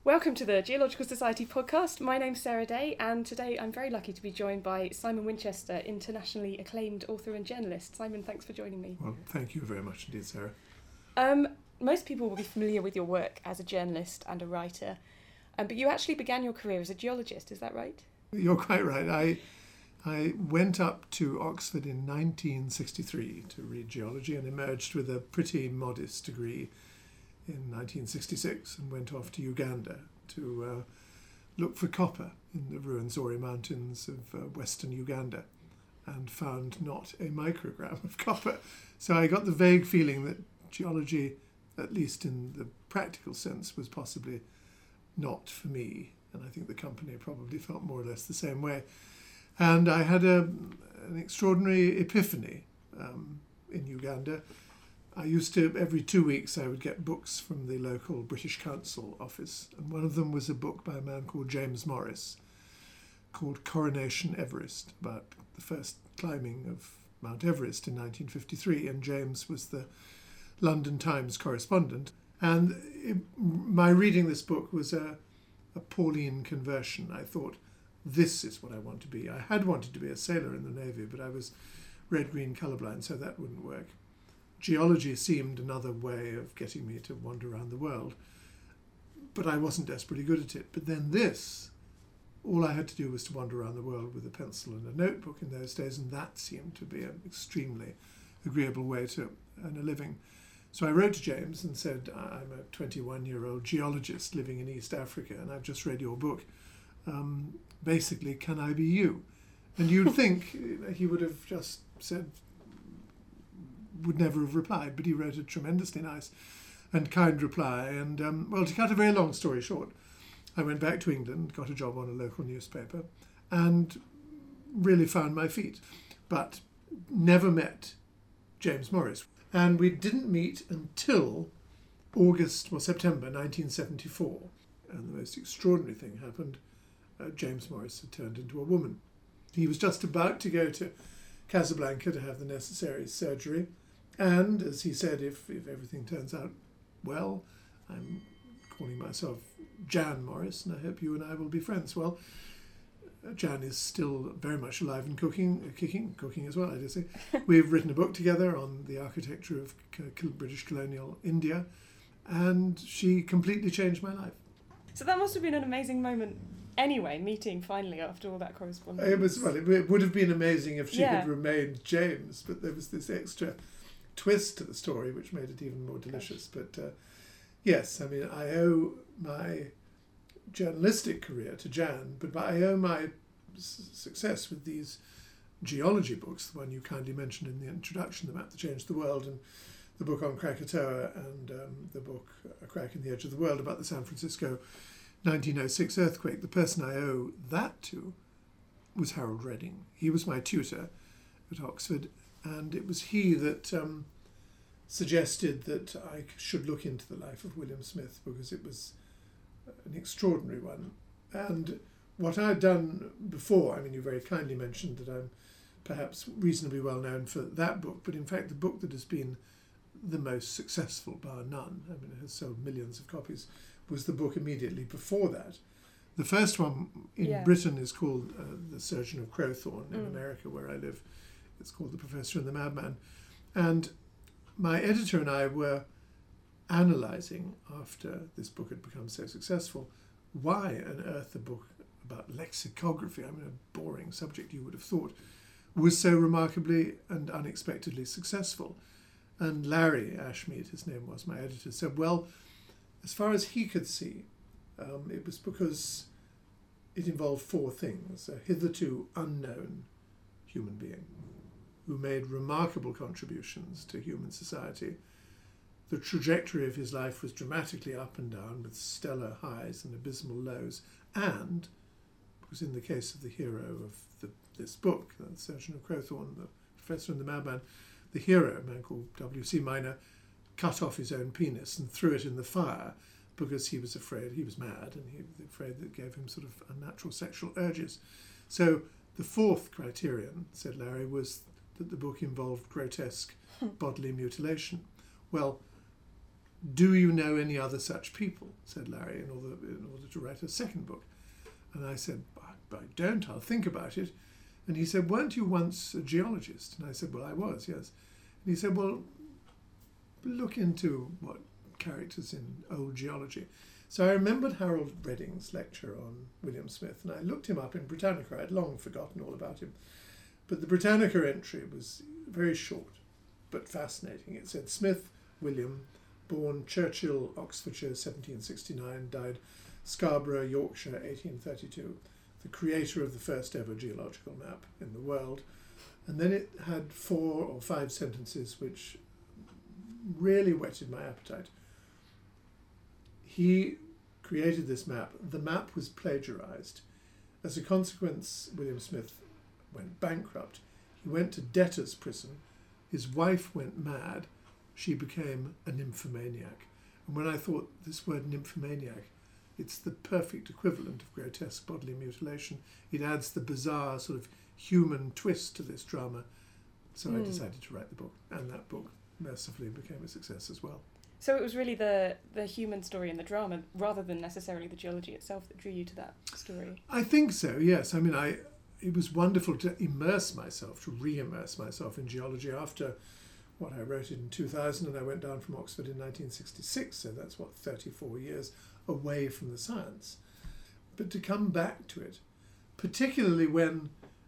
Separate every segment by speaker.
Speaker 1: Welcome to the Geological Society podcast. My name's Sarah Day, and today I'm very lucky to be joined by Simon Winchester, internationally acclaimed author and journalist. Simon, thanks for joining me.
Speaker 2: Well, thank you very much indeed, Sarah.
Speaker 1: Most people will be familiar with your work as a journalist and a writer, but you actually began your career as a geologist, is that right?
Speaker 2: You're quite right. I went up to Oxford in 1963 to read geology and emerged with a pretty modest degree in 1966 and went off to Uganda to look for copper in the Ruwenzori Mountains of western Uganda, and found not a microgram of copper. So I got the vague feeling that geology, at least in the practical sense, was possibly not for me, and I think the company probably felt more or less the same way. And I had an extraordinary epiphany in Uganda. I used to, every 2 weeks, I would get books from the local British Council office, and one of them was a book by a man called James Morris called Coronation Everest, about the first climbing of Mount Everest in 1953, and James was the London Times correspondent. And my reading this book was a Pauline conversion. I thought, this is what I want to be. I had wanted to be a sailor in the Navy, but I was red-green colourblind, so that wouldn't work. Geology seemed another way of getting me to wander around the world, but I wasn't desperately good at it. But then this, all I had to do was to wander around the world with a pencil and a notebook in those days, and that seemed to be an extremely agreeable way to earn a living. So I wrote to James and said, I'm a 21-year-old geologist living in East Africa, and I've just read your book. Basically, can I be you? And you'd think he would have just said, would never have replied, but he wrote a tremendously nice and kind reply. And, well, to cut a very long story short, I went back to England, got a job on a local newspaper, and really found my feet, but never met James Morris. And we didn't meet until September 1974. And the most extraordinary thing happened. James Morris had turned into a woman. He was just about to go to Casablanca to have the necessary surgery. And, as he said, if everything turns out well, I'm calling myself Jan Morris, and I hope you and I will be friends. Well, Jan is still very much alive and cooking as well, I dare say. We've written a book together on the architecture of British colonial India, and she completely changed my life.
Speaker 1: So that must have been an amazing moment anyway, meeting finally after all that correspondence.
Speaker 2: It would have been amazing if she had remained James, but there was this extra twist to the story which made it even more delicious. But yes, I mean, I owe my journalistic career to Jan, but I owe my success with these geology books, the one you kindly mentioned in the introduction, The Map That Changed the World, and the book on Krakatoa, and the book A Crack in the Edge of the World about the San Francisco 1906 earthquake. The person I owe that to was Harold Redding. He was my tutor at Oxford, and it was he that suggested that I should look into the life of William Smith, because it was an extraordinary one. And what I'd done before, I mean, you very kindly mentioned that I'm perhaps reasonably well known for that book, but in fact the book that has been the most successful, bar none, I mean, it has sold millions of copies, was the book immediately before that. The first one in Britain is called The Surgeon of Crowthorne. In America, where I live, it's called The Professor and the Madman. And my editor and I were analysing, after this book had become so successful, why on earth a book about lexicography, I mean a boring subject you would have thought, was so remarkably and unexpectedly successful. And Larry Ashmead, his name was, my editor, said, well, as far as he could see, it was because it involved four things: a hitherto unknown human being who made remarkable contributions to human society. The trajectory of his life was dramatically up and down, with stellar highs and abysmal lows. And, because in the case of the hero of this book, The Surgeon of Crowthorne, the Professor and the Madman, the hero, a man called W.C. Minor, cut off his own penis and threw it in the fire because he was afraid, he was mad, and he was afraid that it gave him sort of unnatural sexual urges. So the fourth criterion, said Larry, was that the book involved grotesque bodily mutilation. Well, "Do you know any other such people?" said Larry, in order to write a second book. And I said, "I don't, I'll think about it." And he said, "Weren't you once a geologist?" And I said, "Well, I was, yes." And he said, "Well, look into what characters in old geology." So I remembered Harold Redding's lecture on William Smith, and I looked him up in Britannica. I'd long forgotten all about him. But the Britannica entry was very short, but fascinating. It said, "Smith, William, born Churchill, Oxfordshire, 1769, died Scarborough, Yorkshire, 1832, the creator of the first ever geological map in the world." And then it had 4 or 5 sentences which really whetted my appetite. He created this map. The map was plagiarized. As a consequence, William Smith went bankrupt. He went to debtor's prison. His wife went mad. She became a nymphomaniac. And when I thought this word nymphomaniac, it's the perfect equivalent of grotesque bodily mutilation. It adds the bizarre sort of human twist to this drama. So I decided to write the book, and that book mercifully became a success as well.
Speaker 1: So it was really the human story and the drama, rather than necessarily the geology itself, that drew you to that story?
Speaker 2: I think so, yes. I mean, it was wonderful to immerse myself, to re-immerse myself in geology after what I wrote in 2000, and I went down from Oxford in 1966, so that's 34 years away from the science. But to come back to it, particularly when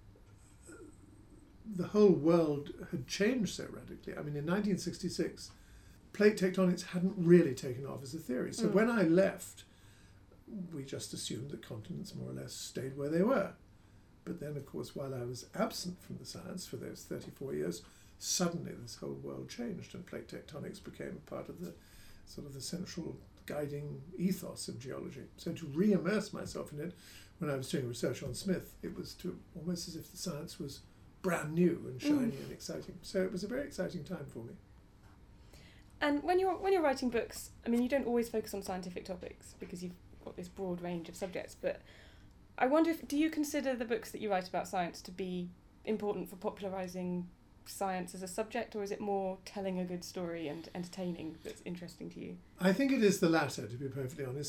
Speaker 2: the whole world had changed so radically. I mean, in 1966, plate tectonics hadn't really taken off as a theory. So when I left, we just assumed that continents more or less stayed where they were. But then, of course, while I was absent from the science for those 34 years, suddenly this whole world changed, and plate tectonics became part of the sort of the central guiding ethos of geology. So to re-immerse myself in it, when I was doing research on Smith, it was to almost as if the science was brand new and shiny and exciting. So it was a very exciting time for me.
Speaker 1: And when you're writing books, I mean, you don't always focus on scientific topics because you've got this broad range of subjects, but I wonder do you consider the books that you write about science to be important for popularising science as a subject, or is it more telling a good story and entertaining that's interesting to you?
Speaker 2: I think it is the latter, to be perfectly honest.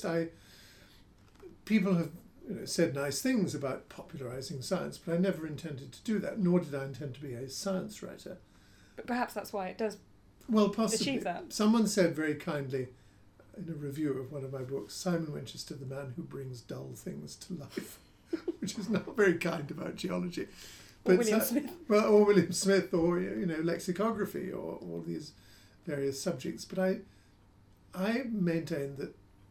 Speaker 2: People have said nice things about popularising science, but I never intended to do that, nor did I intend to be a science writer.
Speaker 1: But perhaps that's why it does
Speaker 2: possibly
Speaker 1: achieve that.
Speaker 2: Someone said very kindly in a review of one of my books, "Simon Winchester, the man who brings dull things to life," which is not very kind about geology.
Speaker 1: Or William Smith.
Speaker 2: Well, or William Smith, or lexicography, or all these various subjects. But I maintain that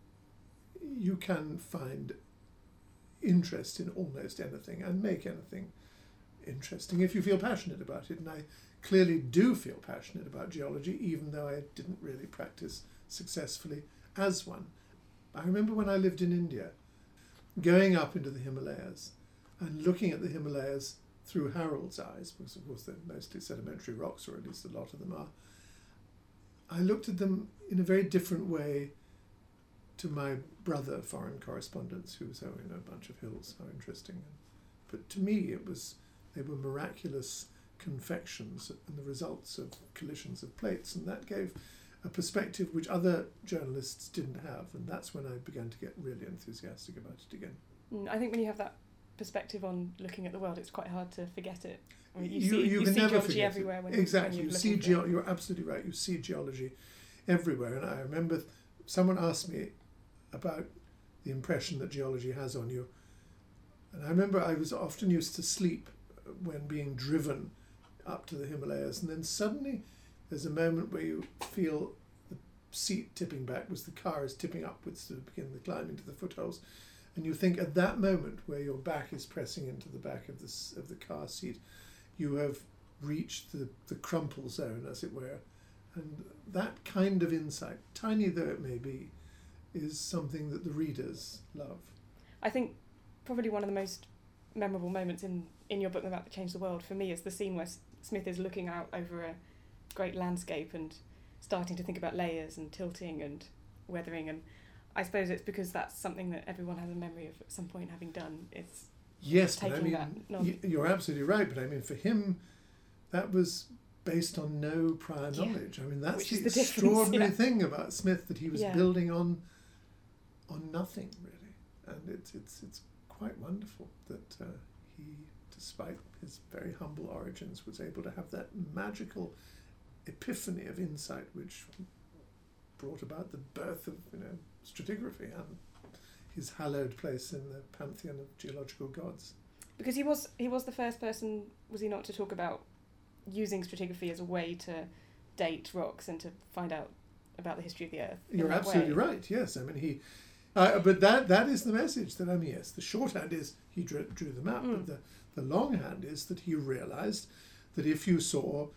Speaker 2: you can find interest in almost anything and make anything interesting if you feel passionate about it. And I clearly do feel passionate about geology, even though I didn't really practice successfully as one. I remember when I lived in India, going up into the Himalayas and looking at the Himalayas through Harold's eyes, because of course they're mostly sedimentary rocks, or at least a lot of them are. I looked at them in a very different way to my brother foreign correspondents, who was a bunch of hills, how interesting. But to me they were miraculous confections and the results of collisions of plates, and that gave a perspective which other journalists didn't have, and that's when I began to get really enthusiastic about it again.
Speaker 1: I think when you have that perspective on looking at the world, it's quite hard to forget it. I mean,
Speaker 2: you
Speaker 1: see
Speaker 2: can never
Speaker 1: geology
Speaker 2: forget
Speaker 1: everywhere.
Speaker 2: Exactly,
Speaker 1: when
Speaker 2: you see you're absolutely right. You see geology everywhere, and I remember someone asked me about the impression that geology has on you, and I remember I was often used to sleep when being driven up to the Himalayas, and then suddenly there's a moment where you feel the seat tipping back as the car is tipping upwards to begin the climb into the foothills. And you think at that moment where your back is pressing into the back of the car seat, you have reached the crumple zone, as it were. And that kind of insight, tiny though it may be, is something that the readers love.
Speaker 1: I think probably one of the most memorable moments in your book, The Map That Changed the World, for me is the scene where Smith is looking out over a great landscape and starting to think about layers and tilting and weathering, and I suppose it's because that's something that everyone has a memory of at some point having done.
Speaker 2: Yes, but I mean, you're absolutely right, but I mean, for him, that was based on no prior knowledge. I mean, that's
Speaker 1: Which
Speaker 2: the
Speaker 1: is the difference,
Speaker 2: extraordinary thing about Smith, that he was
Speaker 1: Yeah.
Speaker 2: building on nothing really, and it's quite wonderful that he, despite his very humble origins, was able to have that magical epiphany of insight, which brought about the birth of stratigraphy and his hallowed place in the pantheon of geological gods.
Speaker 1: Because he was the first person, was he not, to talk about using stratigraphy as a way to date rocks and to find out about the history of the Earth.
Speaker 2: You're absolutely right. Yes, I mean he. But that is the message. That yes, the shorthand is he drew the map, but the longhand is that he realised that if you saw,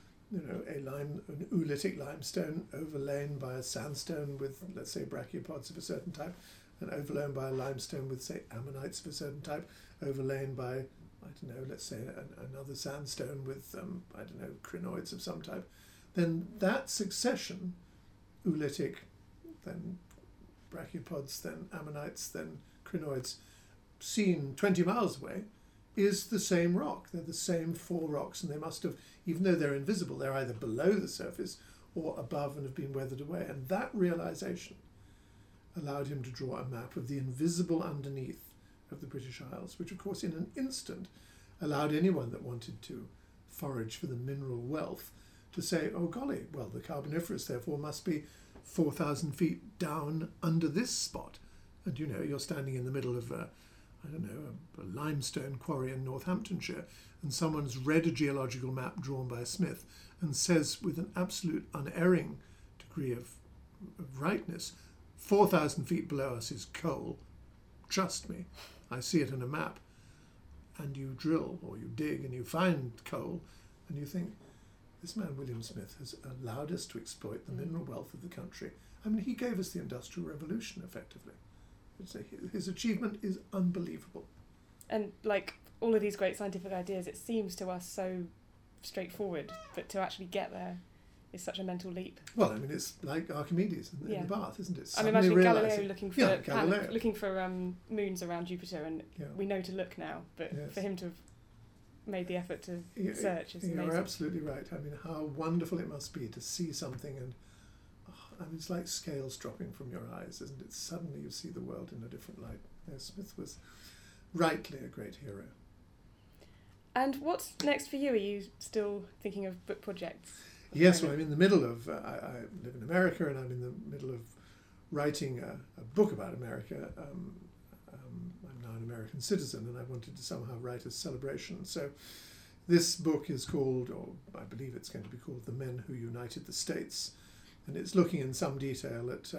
Speaker 2: an oolitic limestone overlain by a sandstone with, let's say, brachiopods of a certain type, and overlain by a limestone with, say, ammonites of a certain type, overlain by, let's say another sandstone with, crinoids of some type, then that succession, oolitic, then brachiopods, then ammonites, then crinoids, seen 20 miles away, is the same rock. They're the same four rocks, and they must have, even though they're invisible, they're either below the surface or above and have been weathered away. And that realization allowed him to draw a map of the invisible underneath of the British Isles, which of course in an instant allowed anyone that wanted to forage for the mineral wealth to say, oh golly, well, the Carboniferous therefore must be 4,000 feet down under this spot. And you're standing in the middle of a limestone quarry in Northamptonshire, and someone's read a geological map drawn by Smith and says with an absolute unerring degree of rightness, 4,000 feet below us is coal. Trust me, I see it in a map. And you drill or you dig and you find coal, and you think, this man William Smith has allowed us to exploit the mineral wealth of the country. I mean, he gave us the Industrial Revolution, effectively. His achievement is unbelievable.
Speaker 1: And like all of these great scientific ideas, it seems to us so straightforward, but to actually get there is such a mental leap.
Speaker 2: Well, I mean, it's like Archimedes in the bath, isn't it?
Speaker 1: I'm imagining Galileo looking for moons around Jupiter, and we know to look now, but for him to have made the effort to search is amazing.
Speaker 2: You're absolutely right. I mean, how wonderful it must be to see something, and it's like scales dropping from your eyes, isn't it? Suddenly you see the world in a different light. Smith was rightly a great hero.
Speaker 1: And what's next for you? Are you still thinking of book projects?
Speaker 2: Yes, well, I'm in the middle of, I live in America, and I'm in the middle of writing a book about America. I'm now an American citizen, and I wanted to somehow write a celebration. So this book is called, or I believe it's going to be called, The Men Who United the States. And it's looking in some detail at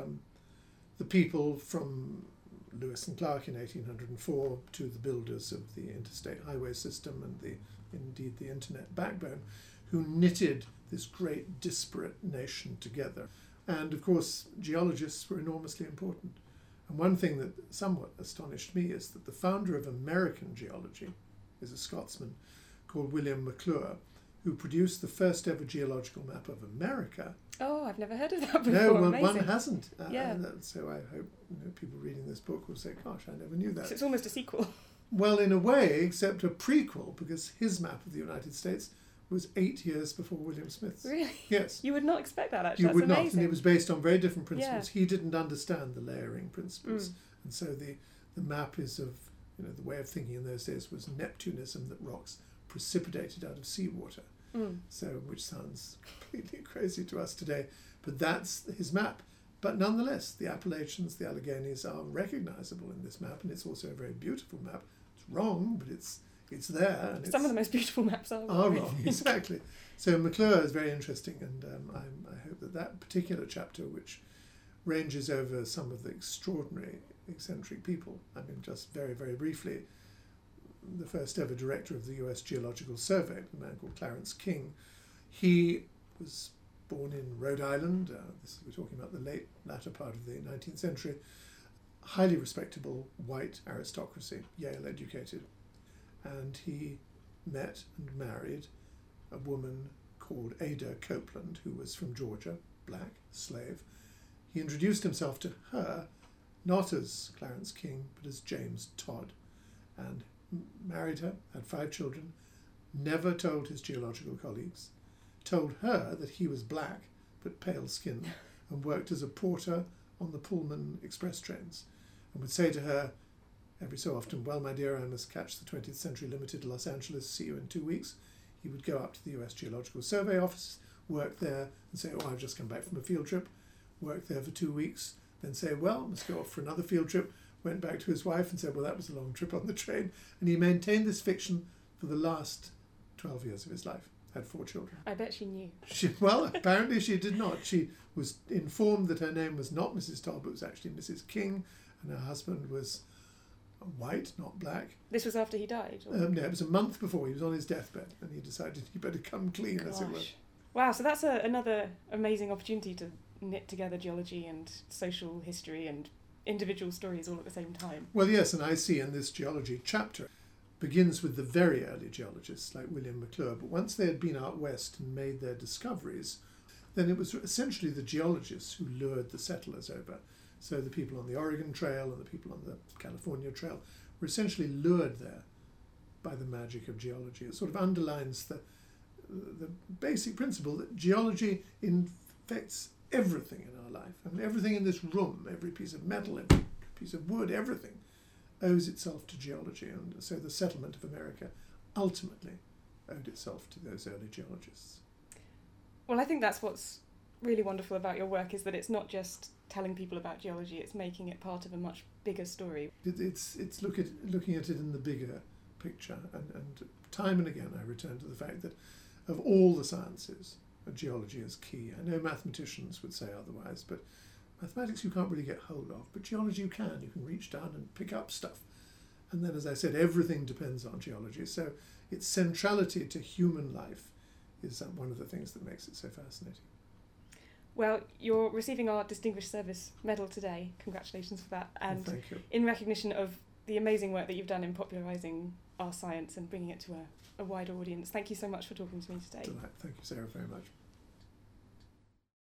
Speaker 2: the people from Lewis and Clark in 1804 to the builders of the interstate highway system and indeed the internet backbone, who knitted this great disparate nation together. And of course, geologists were enormously important. And one thing that somewhat astonished me is that the founder of American geology is a Scotsman called William McClure, who produced the first ever geological map of America.
Speaker 1: Oh, I've never heard of that before.
Speaker 2: No, well,
Speaker 1: amazing.
Speaker 2: one hasn't.
Speaker 1: Yeah.
Speaker 2: So I hope people reading this book will say, gosh, I never knew that.
Speaker 1: So it's almost a sequel.
Speaker 2: Well, in a way, except a prequel, because his map of the United States was 8 years before William Smith's.
Speaker 1: Really?
Speaker 2: Yes.
Speaker 1: You would not expect that, actually.
Speaker 2: You
Speaker 1: That's
Speaker 2: would
Speaker 1: amazing.
Speaker 2: not, and it was based on very different principles.
Speaker 1: Yeah.
Speaker 2: He didn't understand the layering principles. And so the map is of, the way of thinking in those days was Neptunism, that rocks precipitated out of seawater. So, which sounds completely crazy to us today, but that's his map. But nonetheless, the Appalachians, the Alleghenies are recognizable in this map, and it's also a very beautiful map. It's wrong, but it's there. And
Speaker 1: Some of the most beautiful maps are
Speaker 2: wrong, exactly. So McClure is very interesting, and I hope that particular chapter, which ranges over some of the extraordinary, eccentric people, I mean, just very, very briefly, the first ever director of the US Geological Survey, a man called Clarence King. He was born in Rhode Island. We're talking about the latter part of the 19th century. Highly respectable white aristocracy, Yale educated. And he met and married a woman called Ada Copeland, who was from Georgia, black, slave. He introduced himself to her, not as Clarence King, but as James Todd, and married her, had 5 children, never told his geological colleagues, told her that he was black but pale-skinned and worked as a porter on the Pullman express trains, and would say to her every so often, "Well, my dear, I must catch the 20th Century Limited to Los Angeles, see you in 2 weeks." He would go up to the US Geological Survey office, work there and say, "Oh, I've just come back from a field trip," work there for 2 weeks, then say, "Well, must go off for another field trip," went back to his wife and said, "Well, that was a long trip on the train." And he maintained this fiction for the last 12 years of his life. Had 4 children.
Speaker 1: I bet she knew.
Speaker 2: Well, apparently she did not. She was informed that her name was not Mrs. Todd, but was actually Mrs. King, and her husband was white, not black.
Speaker 1: This was after he died? Or?
Speaker 2: No, it was a month before. He was on his deathbed, and he decided he better come clean, as it were.
Speaker 1: Wow, so that's another amazing opportunity to knit together geology and social history and individual stories all at the same time.
Speaker 2: Well, yes, and I see in this geology chapter begins with the very early geologists like William McClure, but once they had been out west and made their discoveries, then it was essentially the geologists who lured the settlers over. So the people on the Oregon Trail and the people on the California Trail were essentially lured there by the magic of geology. It sort of underlines the basic principle that geology infects everything in our life. I mean, everything in this room, every piece of metal, every piece of wood, everything owes itself to geology, and so the settlement of America ultimately owed itself to those early geologists.
Speaker 1: Well, I think that's what's really wonderful about your work, is that it's not just telling people about geology, it's making it part of a much bigger story.
Speaker 2: It's looking at it in the bigger picture, and time and again I return to the fact that of all the sciences, geology is key. I know mathematicians would say otherwise, but mathematics you can't really get hold of, but geology you can. You can reach down and pick up stuff. And then, as I said, everything depends on geology. So its centrality to human life is one of the things that makes it so fascinating.
Speaker 1: Well, you're receiving our Distinguished Service Medal today. Congratulations for that. And
Speaker 2: Thank you.
Speaker 1: In recognition of the amazing work that you've done in popularising our science and bringing it to a wider audience. Thank you so much for talking to me today.
Speaker 2: Thank you, Sarah, very much.